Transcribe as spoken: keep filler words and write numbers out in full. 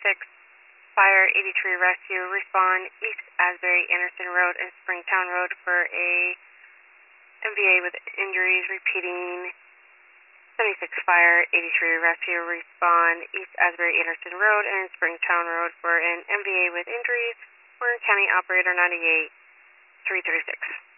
six, Fire eighty-three Rescue, respond East Asbury Anderson Road and Springtown Road for a M V A with injuries. Repeating, seventy-six Fire eighty-three Rescue, respond East Asbury Anderson Road and Springtown Road for an M V A with injuries. Warren County Operator ninety-eight, three thirty-six.